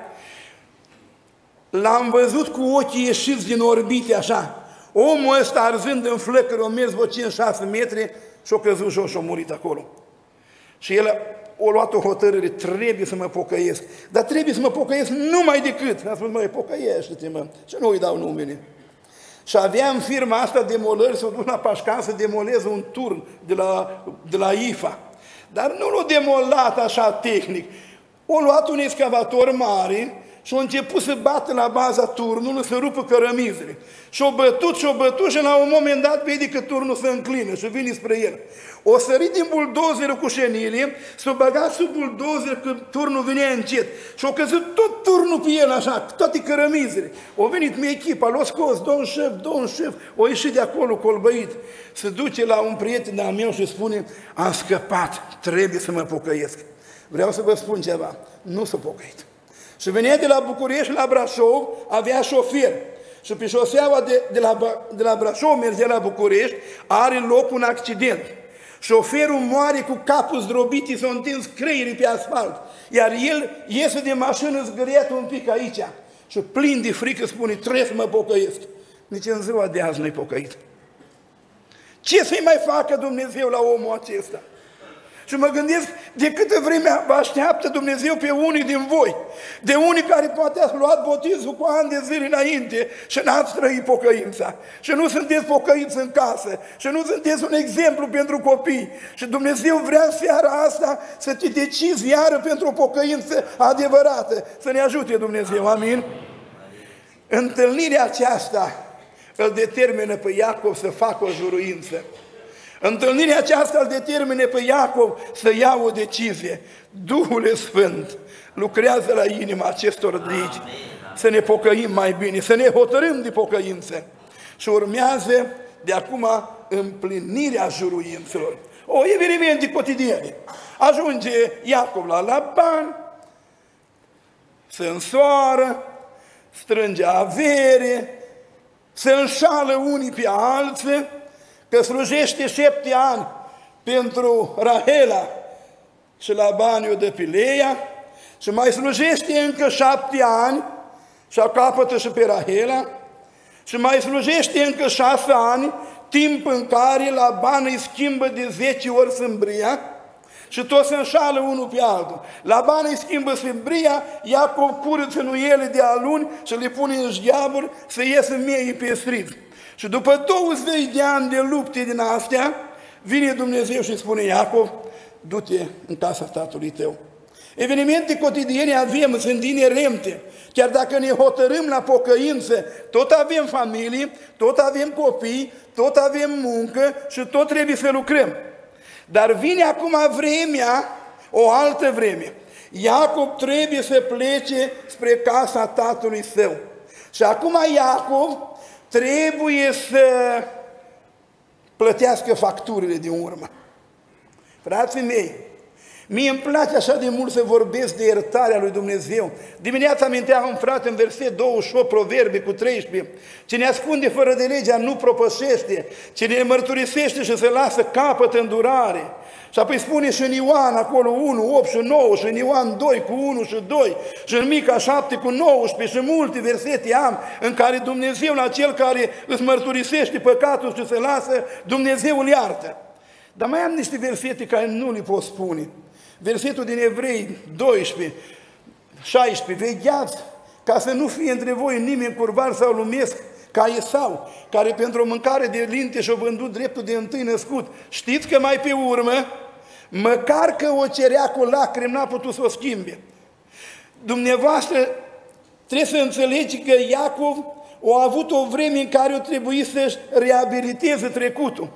l-am văzut cu ochii ieșiți din orbite așa. Omul ăsta arzând în flăcări, o mers vreo cinci șase metri și a căzut jos și a murit acolo. Și el a luat o hotărâre, trebuie să mă pocăiesc. Dar trebuie să mă pocăiesc numai decât. A spus, măi, pocăiește-te, mă. Și nu îi dau numele. Și avea în firma asta demolări, s-a dus la Pașcan să demoleze un turn de la, de la I F A. Dar nu l-a demolat așa tehnic. A luat un excavator mare și a început să bată la baza turnului, să rupă cărămizile. Și-a bătut, și-a bătut și la un moment dat vede că turnul se înclină și vine spre el. O sărit din buldozerul cu șenilie, s-a băgat sub buldozer că turnul venea încet. Și-a căzut tot turnul pe el așa, toate cărămizile. O venit mie echipa, l-a scos, domn șef, domn șef, o ieșit de acolo colbăit. Se duce la un prieten al meu și spune, am scăpat, trebuie să mă pocăiesc. Vreau să vă spun ceva, nu s-a pocăit. Și venea de la București la Brașov, avea șofer. Și pe șoseaua de, de, la, de la Brașov mergea la București, are loc un accident. Șoferul moare cu capul zdrobit, s-a întins creierii pe asfalt. Iar el iese de mașină zgâriat un pic aici. Și plin de frică spune, trebuie să mă pocăiesc. Nici în ziua de azi nu-i pocăit. Ce să-i mai facă Dumnezeu la omul acesta? Și mă gândesc de câtă vreme vă așteaptă Dumnezeu pe unii din voi, de unii care poate ați luat botezul cu ani de zile înainte și n-ați trăit pocăința. Și nu sunteți pocăiți în casă, și nu sunteți un exemplu pentru copii. Și Dumnezeu vrea în seara asta să te decizi iară pentru o pocăință adevărată. Să ne ajute Dumnezeu, amin? Întâlnirea aceasta îl determină pe Iacov să facă o juruință. Întâlnirea aceasta îl determine pe Iacov să ia o decizie. Duhul Sfânt lucrează la inima acestor de aici. Să ne pocăim mai bine, să ne hotărâm de pocăință. Și urmează de acum împlinirea juruințelor. O evenimente cotidiene. Ajunge Iacov la Laban, se însoară, strânge avere, se înșală unii pe alții, că slujește șapte ani pentru Rahela și Laban i-o dă pe Leia și mai slujește încă șapte ani și capătă și pe Rahela și mai slujește încă șase ani, timp în care Laban îi schimbă de zece ori sâmbria și toți se înșală unul pe altul. Laban îi schimbă sâmbria, Iacov curăță nuiele de aluni și le pune în șgheaburi să iesă miei pe strid. Și după douăzeci de ani de lupte din astea, vine Dumnezeu și spune, Iacov, du-te în casa tatălui tău. Evenimente cotidiene avem, sunt inerente. Chiar dacă ne hotărâm la pocăință, tot avem familie, tot avem copii, tot avem muncă și tot trebuie să lucrăm. Dar vine acum vremea, o altă vreme. Iacov trebuie să plece spre casa tatălui său. Și acum Iacov trebuie să plătească facturile din urmă. Frații mei, Mie îmi place așa de mult să vorbesc de iertarea lui Dumnezeu. Dimineața amintea un frate în verset douăzeci și opt, Proverbe cu treisprezece. Cine ascunde fără de legea nu propășește, cine mărturisește și se lasă capăt îndurare. Și apoi spune și în Ioan acolo unu, opt și nouă, și în Ioan doi cu unu și doi, și în Mica șapte cu nouăsprezece, și multe versete am în care Dumnezeu, la cel care îți mărturisește păcatul și se lasă, Dumnezeu îl iartă. Dar mai am niște versete care nu le pot spune. Versetul din Evrei doisprezece, șaisprezece, vegheați ca să nu fie între voi nimeni curvar sau lumesc ca Esau, care pentru o mâncare de linte și-a vândut dreptul de întâi născut. Știți că mai pe urmă, măcar că o cerea cu lacrimi, n-a putut să o schimbe. Dumneavoastră trebuie să înțelegi că Iacov a avut o vreme în care o trebuie să-și reabiliteze trecutul.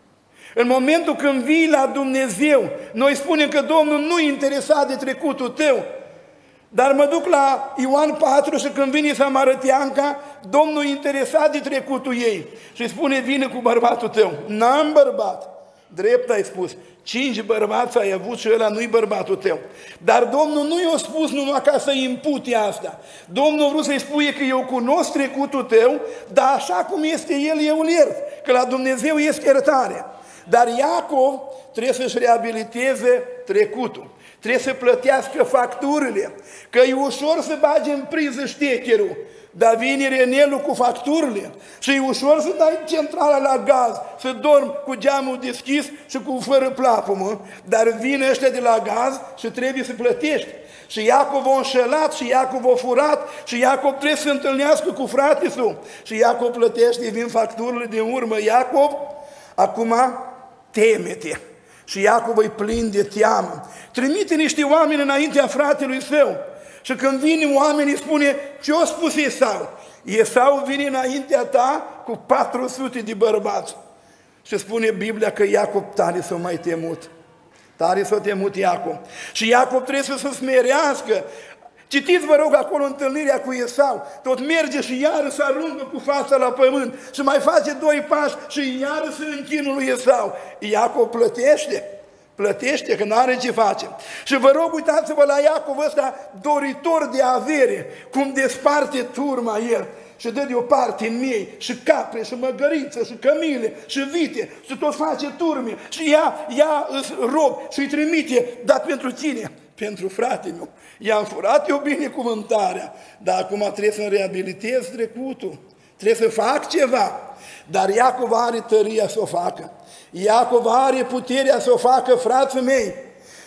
În momentul când vii la Dumnezeu, noi spunem că Domnul nu e interesat de trecutul tău, dar mă duc la Ioan patru și când vine Samarăteanca, Domnul e interesat de trecutul ei și spune, vine cu bărbatul tău. N-am bărbat. Drept ai spus. Cinci bărbați ai avut și ăla nu-i bărbatul tău. Dar Domnul nu i-a spus numai ca să impute asta. Domnul a vrut să-i spune că eu cunosc trecutul tău, dar așa cum este el, eu îl iert. Că la Dumnezeu este iertare. Dar Iacov trebuie să-și reabiliteze trecutul. Trebuie să plătească facturile. Că e ușor să bage în priză ștecherul, dar vine renelul cu facturile. Și e ușor să dai centrala la gaz, să dormi cu geamul deschis și cu fără plapumă, dar vine ăștia de la gaz și trebuie să plătești. Și Iacov a înșelat, și Iacov a furat, și Iacov trebuie să se întâlnească cu fratisul. Și Iacov plătește, vin facturile din urmă. Iacov, acum teme-te. Și Iacov îi plin de teamă. Trimite niște oameni înaintea fratelui său. Și când vine oamenii spune, ce-o spus Esau? Esau vine înaintea ta cu patru sute de bărbați. Și spune Biblia că Iacov tare s-a mai temut. Tare s-a temut Iacov. Și Iacov trebuie să se smerească. Citiți, vă rog, acolo întâlnirea cu Esau. Tot merge și iară se aruncă cu fața la pământ și mai face doi pași și iară se închină lui Esau. Iacov plătește. Plătește, că n-are ce face. Și vă rog, uitați-vă la Iacov ăsta, doritor de avere, cum desparte turma el și dă de o parte în miei, și capre, și măgăriță, și cămile, și vite, și tot face turme, și ia, ia rob și îi trimite, dar pentru cine? Pentru fratele meu. I-am furat eu binecuvântarea, dar acum trebuie să-mi reabilitez trecutul, trebuie să fac ceva. Dar Iacov are tăria să o facă. Iacov are puterea să o facă, frații mei.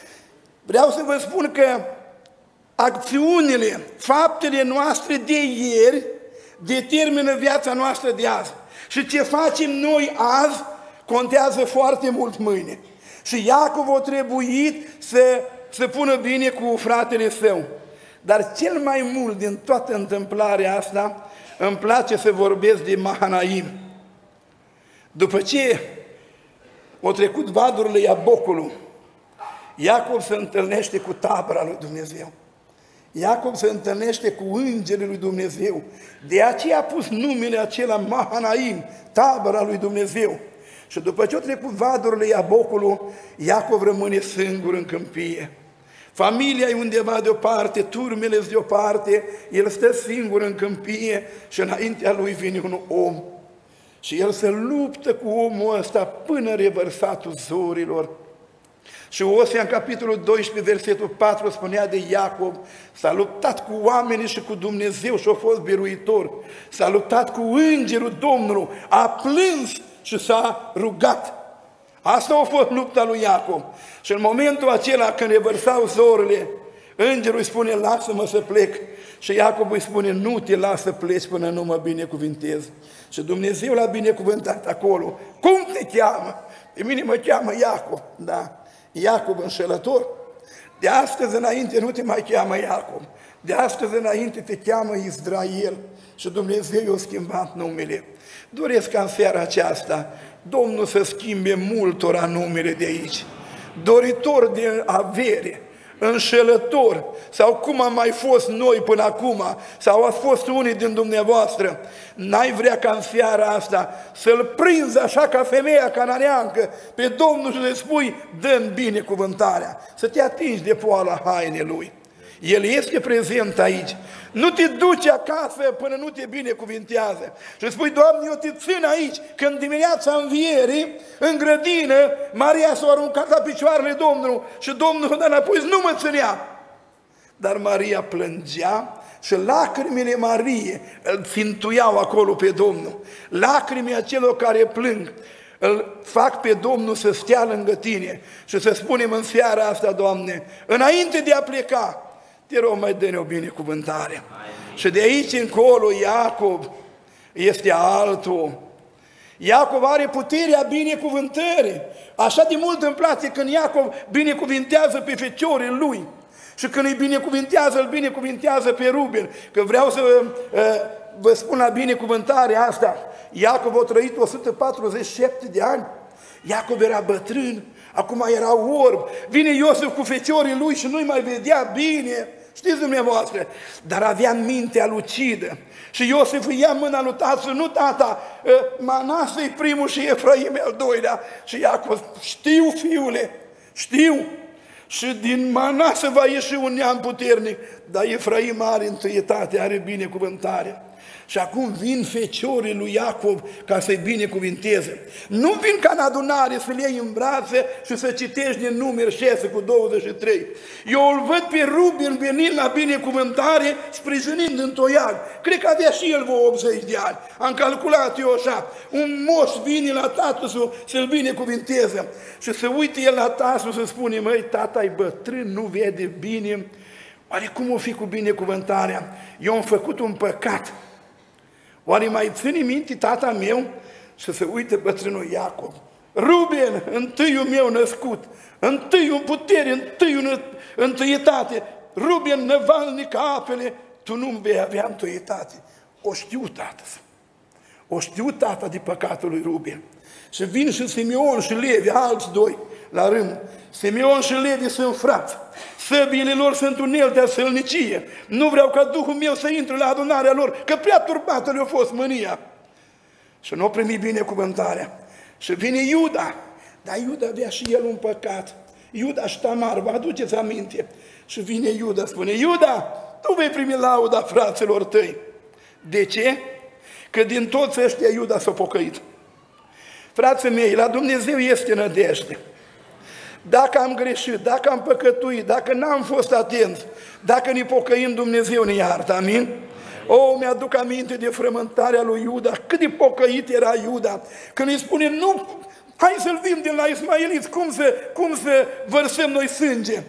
Vreau să vă spun că acțiunile, faptele noastre de ieri determină viața noastră de azi. Și ce facem noi azi contează foarte mult mâine. Și Iacov a trebuit să se pună bine cu fratele său. Dar cel mai mult din toată întâmplarea asta îmi place să vorbesc de Mahanaim. După ce au trecut vadurile Iabocului, Iacov se întâlnește cu tabăra lui Dumnezeu. Iacov se întâlnește cu îngerii lui Dumnezeu. De aceea a pus numele acela Mahanaim, tabăra lui Dumnezeu. Și după ce au trecut vadurile Iabocului, Iacov rămâne singur în câmpie. Familia e undeva deoparte, turmele sunt deoparte, el stă singur în câmpie și înaintea lui vine un om. Și el se luptă cu omul ăsta până revărsatul zorilor. Și Osea, în capitolul doisprezece, versetul patru, spunea de Iacov, s-a luptat cu oamenii și cu Dumnezeu și a fost biruitor. S-a luptat cu îngerul Domnului, a plâns și s-a rugat. Asta a fost lupta lui Iacov. Și în momentul acela, când revărsau zorile, îngerul îi spune, lasă-mă să plec. Și Iacov îi spune, nu te las să pleci până nu mă binecuvintez. Și Dumnezeu l-a binecuvântat acolo. Cum te cheamă? Pe mine mă cheamă Iacov. Da, Iacov înșelător. De astăzi înainte nu te mai cheamă Iacov. De astăzi înainte te cheamă Israel. Și Dumnezeu i-a schimbat numele. Doresc ca în seara aceasta Domnul să schimbe multora numele de aici. Doritor de avere, înșelător, sau cum am mai fost noi până acum, sau ați fost unii din dumneavoastră, n-ai vrea ca în seara asta să-L prinzi așa ca femeia cananeancă pe Domnul și să-i spui, dă-mi binecuvântarea, să te atingi de poala hainei Lui. El este prezent aici. Nu te duci acasă până nu te binecuvintează. Și spui, Doamne, eu te țin aici. Când dimineața învierii, în grădină, Maria s-a aruncat la picioarele Domnului și Domnul s-a dat înapoi, nu mă ținea. Dar Maria plângea și lacrimile Mariei îl țintuiau acolo pe Domnul. Lacrimile celor care plâng îl fac pe Domnul să stea lângă tine și să spunem în seara asta, Doamne, înainte de a pleca, te rog, mai dă-ne o binecuvântare. Amin. Și de aici încolo Iacov este altul. Iacov are puterea binecuvântării. Așa de mult îmi place când Iacov binecuvintează pe feciorii lui. Și când îi binecuvintează, îl binecuvintează pe Ruben. Că vreau să uh, vă spun la binecuvântarea asta. Iacov a trăit o sută patruzeci și șapte de ani. Iacov era bătrân. Acum era orb, vine Iosif cu feciorii lui și nu-i mai vedea bine, știți dumneavoastră, dar avea mintea lucidă. Și Iosif îi ia mâna lui tatăl, nu tata, Manase e primul și Efraim e al doilea. Și Iacov, știu fiule, știu, și din Manase va ieși un neam puternic, dar Efraim are întâietate, are binecuvântare. Și acum vin feciorii lui Iacov ca să-i binecuvinteze. Nu vin ca în adunare să le iei în brațe și să citești din Numeri șase cu douăzeci și trei. Eu îl văd pe Ruben venind la binecuvântare, sprijinind în toiag. Cred că avea și el vreo optzeci de ani. Am calculat eu așa. Un moș vine la tatăl să-l binecuvinteze. Și să uite el la tatăl să spune, măi, tata e bătrân, nu vede bine. Oare cum o fi cu binecuvântarea? Eu am făcut un păcat. Oare mai ține minte tata meu? Și să uite bătrânul Iacov. Ruben, întâiul meu născut, întâiul în putere, întâiul în întâietate. Ruben, năvalnic ca apele, tu nu vei avea întâietate. O știu tată. O știu tata de păcatul lui Ruben. Și vin și Simeon și Levi, alți doi la rând. Simeon și Levi sunt frați. Săbiile lor sunt uneltea sălnicie. Nu vreau ca Duhul meu să intre la adunarea lor, că prea turbată le-a fost mânia. Și nu a primit binecuvântarea. Și vine Iuda. Dar Iuda avea și el un păcat. Iuda și Tamar, vă aduceți aminte? Și vine Iuda, spune, Iuda, tu vei primi lauda fraților tăi. De ce? Că din toți ăștia Iuda s-a pocăit. Frații mei, la Dumnezeu este nădejde. Dacă am greșit, dacă am păcătuit, dacă n-am fost atent, dacă ne pocăim, Dumnezeu ne iartă, amin? O, mi-aduc aminte de frământarea lui Iuda, cât de pocăit era Iuda, când îi spune, nu, hai să-l vin de la ismaeliți, cum să, cum să vărsăm noi sânge?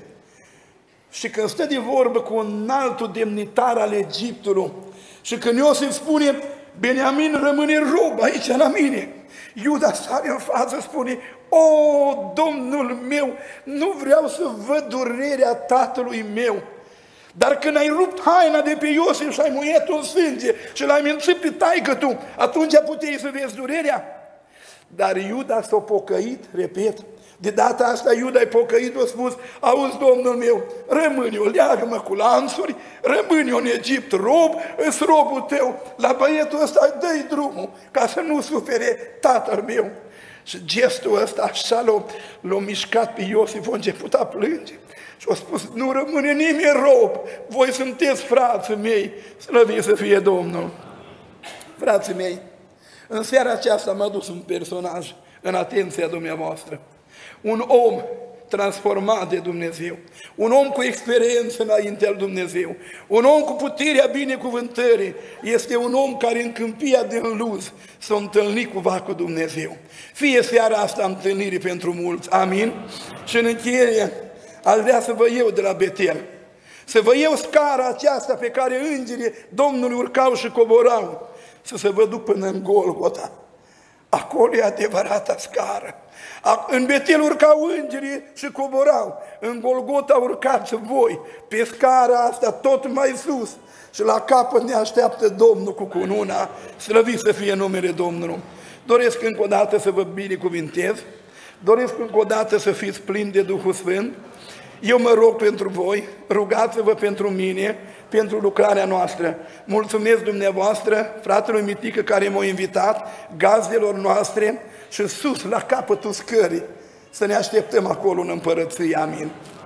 Și când stă de vorbă cu un altul demnitar al Egiptului, și când Iosif spune, Beniamin rămâne rob aici la mine, Iuda sare în față, spune, o, Domnul meu, nu vreau să văd durerea tatălui meu. Dar când ai rupt haina de pe Iosif și ai muiet un sânge și l-ai mințit pe taică tu, atunci puteai să vezi durerea. Dar Iuda s-a pocăit, repet, de data asta Iuda-i pocăit, a spus, auzi, Domnul meu, rămâni eu, leagă-mă cu lanțuri, rămâni eu în Egipt rob, îs robul tău, la băietul ăsta dă-i drumul, ca să nu sufere tatăl meu. Și gestul ăsta așa l-a, l-a mișcat pe Iosif, a început a plânge. Și a spus, nu rămâne nimeni rob, voi sunteți frații mei, slăvit să fie Domnul. Frații mei, în seara aceasta m-a dus un personaj în atenția dumneavoastră. Un om transformat de Dumnezeu, un om cu experiență înaintea lui Dumnezeu, un om cu puterea binecuvântării, este un om care în câmpia din Luz s-a întâlnit cumva cu Dumnezeu. Fie seara asta întâlnire pentru mulți, amin? Și în încheiere, aș vrea să vă iau de la Betel, să vă iau scara aceasta pe care îngerii Domnului urcau și coborau, să se vă duc până în Golgota. Acolo e adevărata scară. În Betel urcau îngerii și coborau. În Golgota urcați voi pe scara asta tot mai sus. Și la capăt ne așteaptă Domnul cu cununa. Slăvit să fie numele Domnului. Doresc încă o dată să vă binecuvintez. Doresc încă o dată să fiți plini de Duhul Sfânt. Eu mă rog pentru voi, rugați-vă pentru mine, pentru lucrarea noastră. Mulțumesc dumneavoastră, fratelui Mitică care m-a invitat, gazdelor noastre și sus, la capătul scării, să ne așteptăm acolo în împărăție. Amin.